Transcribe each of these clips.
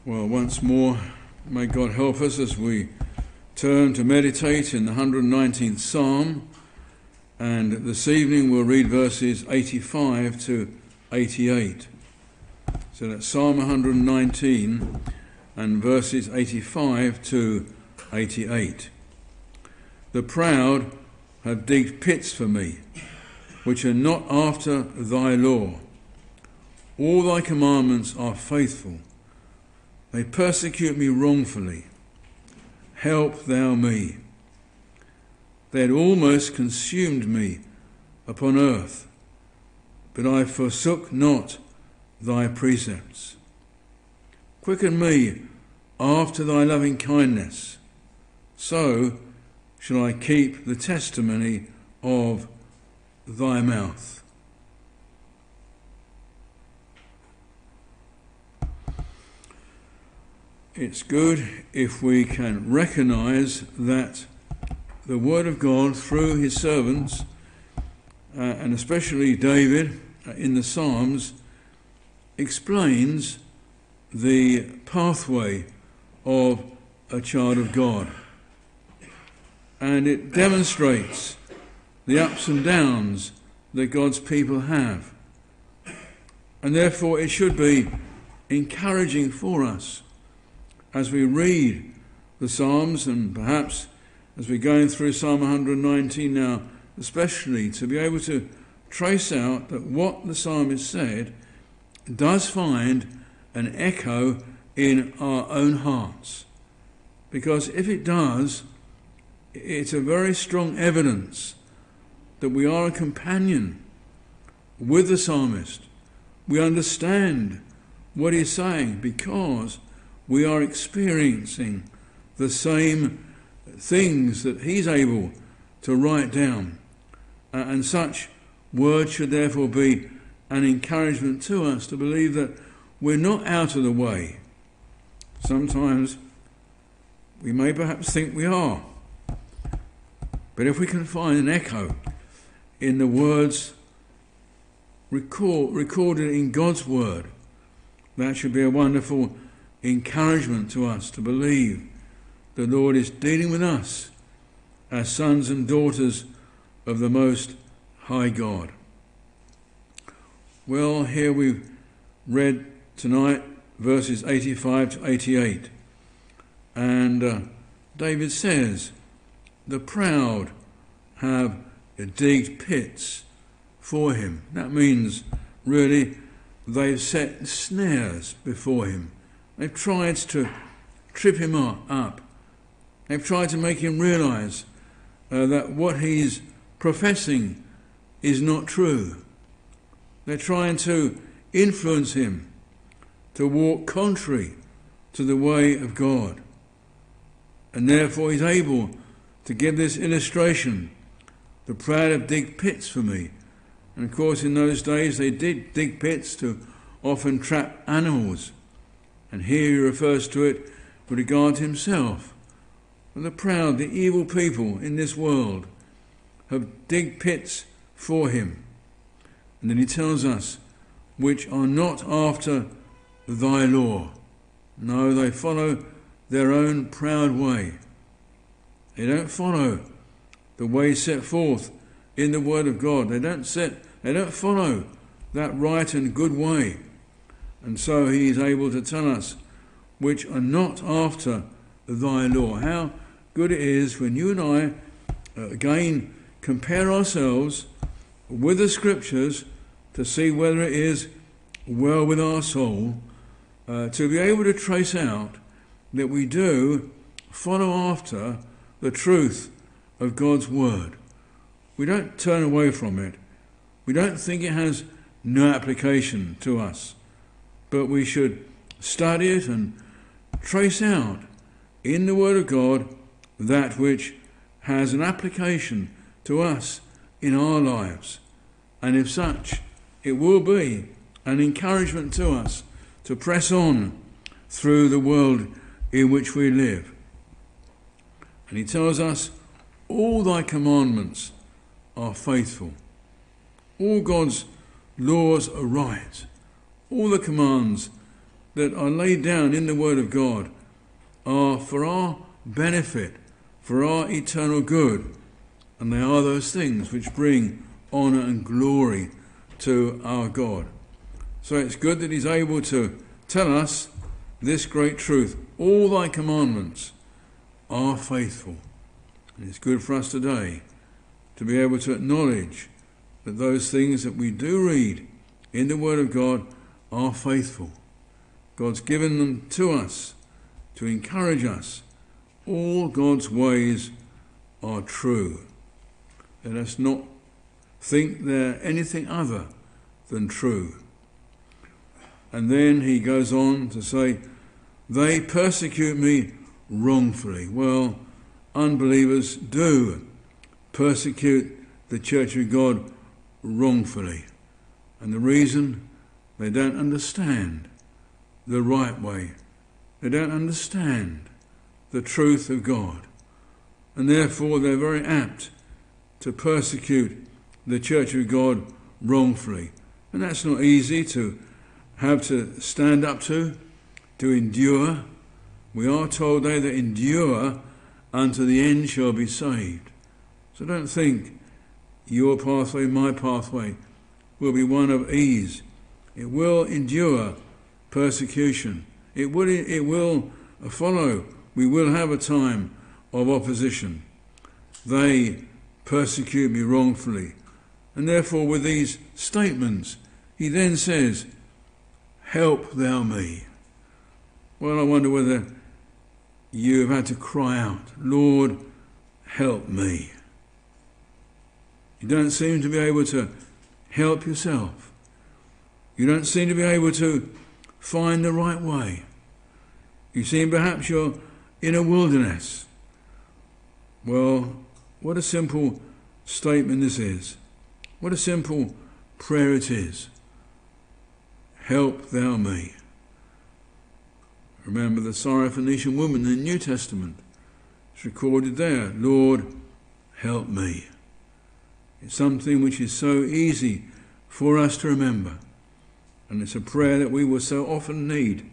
Well, once more, may God help us as we turn to meditate in the 119th Psalm, and this evening we'll read verses 85 to 88. So that's Psalm 119 and verses 85 to 88. The proud have digged pits for me, which are not after thy law. All thy commandments are faithful. They persecute me wrongfully. Help thou me. They had almost consumed me upon earth, but I forsook not thy precepts. Quicken me after thy loving kindness, so shall I keep the testimony of thy mouth. It's good if we can recognise that the Word of God through his servants, and especially David in the Psalms, explains the pathway of a child of God. And it demonstrates the ups and downs that God's people have. And therefore it should be encouraging for us as we read the Psalms, and perhaps as we're going through Psalm 119 now, especially to be able to trace out that what the psalmist said does find an echo in our own hearts. Because if it does, it's a very strong evidence that we are a companion with the psalmist. We understand what he's saying because we are experiencing the same things that he's able to write down. And such words should therefore be an encouragement to us to believe that we're not out of the way. Sometimes we may perhaps think we are. But if we can find an echo in the words recorded in God's word, that should be a wonderful encouragement to us to believe the Lord is dealing with us as sons and daughters of the Most High God. Well, here we've read tonight verses 85 to 88, and David says, the proud have digged pits for him. That means, really, they've set snares before him. They've tried to trip him up. They've tried to make him realise that what he's professing is not true. They're trying to influence him to walk contrary to the way of God. And therefore he's able to give this illustration. The proud have digged pits for me. And of course in those days they did dig pits to often trap animals. And here he refers to it with regard to himself. And the proud, the evil people in this world have digged pits for him. And then he tells us, which are not after thy law. No, they follow their own proud way. They don't follow the way set forth in the Word of God. They don't follow that right and good way. And so he is able to tell us, which are not after thy law. How good it is when you and I, again, compare ourselves with the Scriptures to see whether it is well with our soul, to be able to trace out that we do follow after the truth of God's Word. We don't turn away from it. We don't think it has no application to us. But we should study it and trace out in the Word of God that which has an application to us in our lives. And if such, it will be an encouragement to us to press on through the world in which we live. And he tells us, all thy commandments are faithful. All God's laws are right. All the commands that are laid down in the Word of God are for our benefit, for our eternal good, and they are those things which bring honour and glory to our God. So it's good that he's able to tell us this great truth. All thy commandments are faithful. And it's good for us today to be able to acknowledge that those things that we do read in the Word of God are faithful. God's given them to us to encourage us. All God's ways are true. Let us not think they're anything other than true. And then he goes on to say, they persecute me wrongfully. Well, unbelievers do persecute the Church of God wrongfully. And the reason, they don't understand the right way. They don't understand the truth of God. And therefore they're very apt to persecute the Church of God wrongfully. And that's not easy to have to stand up to endure. We are told they that endure unto the end shall be saved. So don't think your pathway, my pathway, will be one of ease. It will endure persecution. It will follow. We will have a time of opposition. They persecute me wrongfully. And therefore with these statements, he then says, help thou me. Well, I wonder whether you have had to cry out, Lord, help me. You don't seem to be able to help yourself. You don't seem to be able to find the right way. You seem perhaps you're in a wilderness. Well, what a simple statement this is. What a simple prayer it is. Help thou me. Remember the Syrophoenician woman in the New Testament. It's recorded there, Lord, help me. It's something which is so easy for us to remember. And it's a prayer that we will so often need.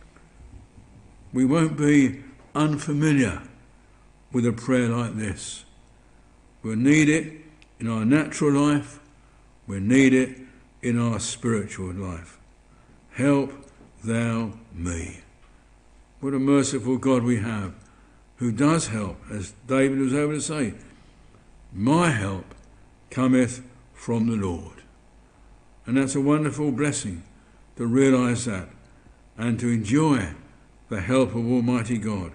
We won't be unfamiliar with a prayer like this. We'll need it in our natural life. We'll need it in our spiritual life. Help thou me. What a merciful God we have, who does help, as David was able to say, my help cometh from the Lord. And that's a wonderful blessing to realise that and to enjoy the help of Almighty God.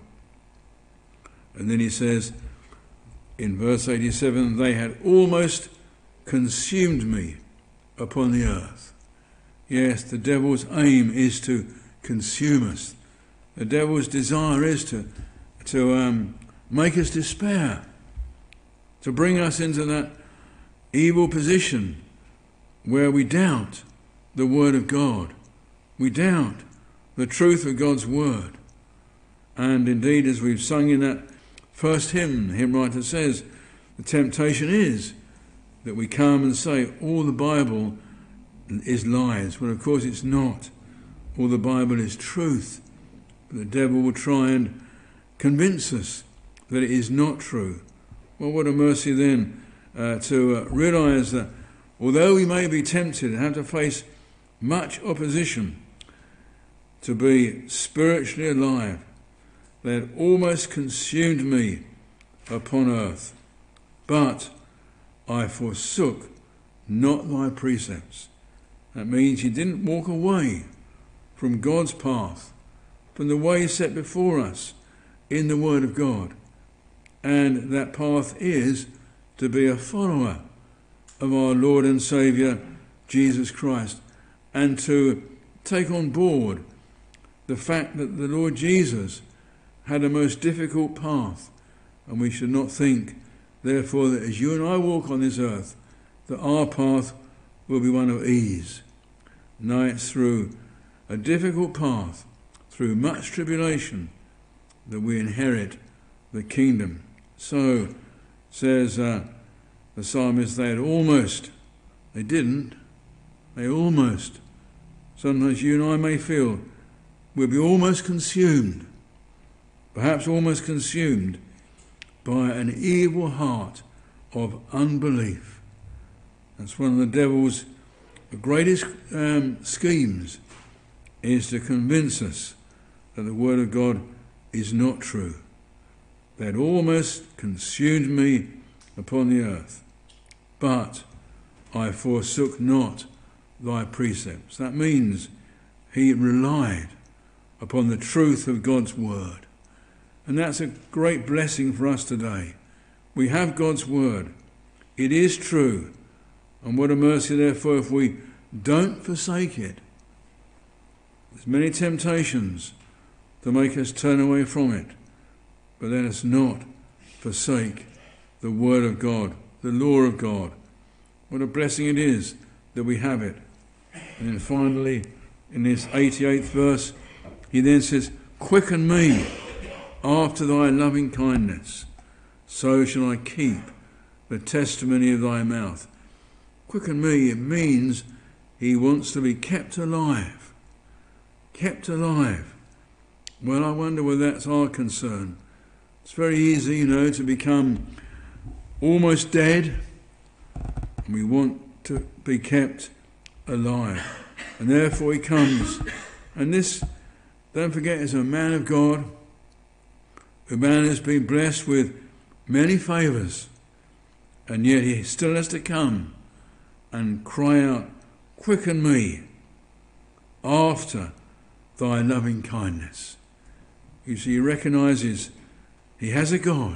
And then he says in verse 87, they had almost consumed me upon the earth. Yes, the devil's aim is to consume us. The devil's desire is to make us despair, to bring us into that evil position where we doubt the Word of God. We doubt the truth of God's Word. And indeed, as we've sung in that first hymn, the hymn writer says, the temptation is that we come and say, all the Bible is lies. Well, of course it's not. All the Bible is truth. But the devil will try and convince us that it is not true. Well, what a mercy then to realise that although we may be tempted and have to face much opposition to be spiritually alive, they had almost consumed me upon earth. But I forsook not thy precepts. That means you didn't walk away from God's path, from the way set before us in the Word of God. And that path is to be a follower of our Lord and Saviour, Jesus Christ, and to take on board the fact that the Lord Jesus had a most difficult path, and we should not think, therefore, that as you and I walk on this earth, that our path will be one of ease. No, it's through a difficult path, through much tribulation, that we inherit the kingdom. So, says the psalmist, they almost. Sometimes you and I may feel we'll be almost consumed, perhaps almost consumed by an evil heart of unbelief. That's one of the devil's greatest schemes, is to convince us that the Word of God is not true. That almost consumed me upon the earth, but I forsook not thy precepts. That means he relied upon the truth of God's Word. And that's a great blessing for us today. We have God's Word. It is true. And what a mercy, therefore, if we don't forsake it. There's many temptations to make us turn away from it. But let us not forsake the Word of God, the law of God. What a blessing it is that we have it. And then finally, in this 88th verse, he then says, quicken me after thy loving kindness, so shall I keep the testimony of thy mouth. Quicken me, it means he wants to be kept alive. Kept alive. Well, I wonder whether that's our concern. It's very easy, to become almost dead, and we want to be kept alive. And therefore he comes. And this, don't forget, is a man of God. A man has been blessed with many favours, and yet he still has to come and cry out, quicken me after thy loving kindness. You see, he recognises he has a God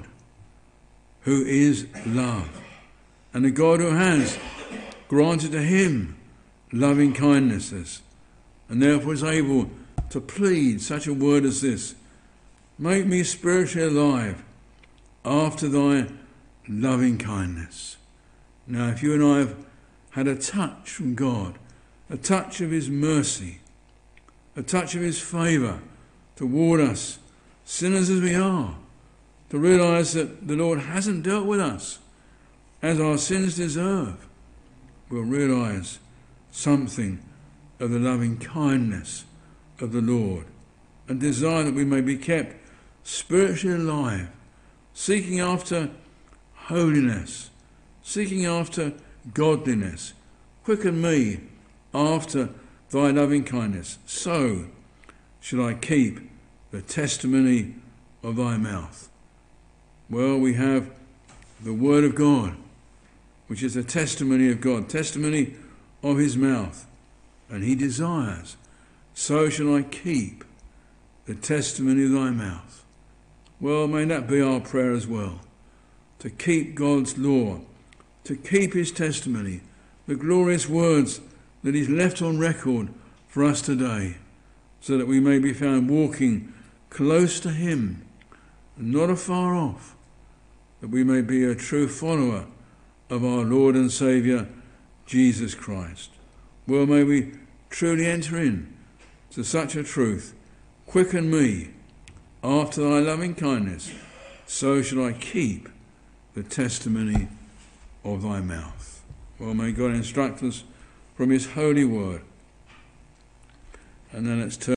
who is love, and a God who has granted to him loving kindnesses, and therefore is able to plead such a word as this: make me spiritually alive after thy loving kindness. Now, if you and I have had a touch from God, a touch of his mercy, a touch of his favour toward us, sinners as we are, to realise that the Lord hasn't dealt with us as our sins deserve, we'll realise something of the loving kindness of the Lord, and desire that we may be kept spiritually alive, seeking after holiness, seeking after godliness. Quicken me after thy loving kindness, so shall I keep the testimony of thy mouth. Well, we have the Word of God, which is a testimony of God, testimony of his mouth, and he desires, so shall I keep the testimony of thy mouth. Well, may that be our prayer as well, to keep God's law, to keep his testimony, the glorious words that he's left on record for us today, so that we may be found walking close to him, and not afar off, that we may be a true follower of our Lord and Saviour, Jesus Christ. Well, may we truly enter in to such a truth. Quicken me after thy loving kindness, so shall I keep the testimony of thy mouth. Well, may God instruct us from his holy word. And then let's turn